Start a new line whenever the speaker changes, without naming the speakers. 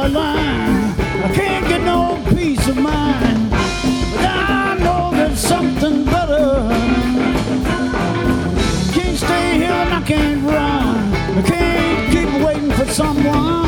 the line. I can't get no peace of mind, but I know there's something better. Can't stay here and I can't run. I can't keep waiting for someone.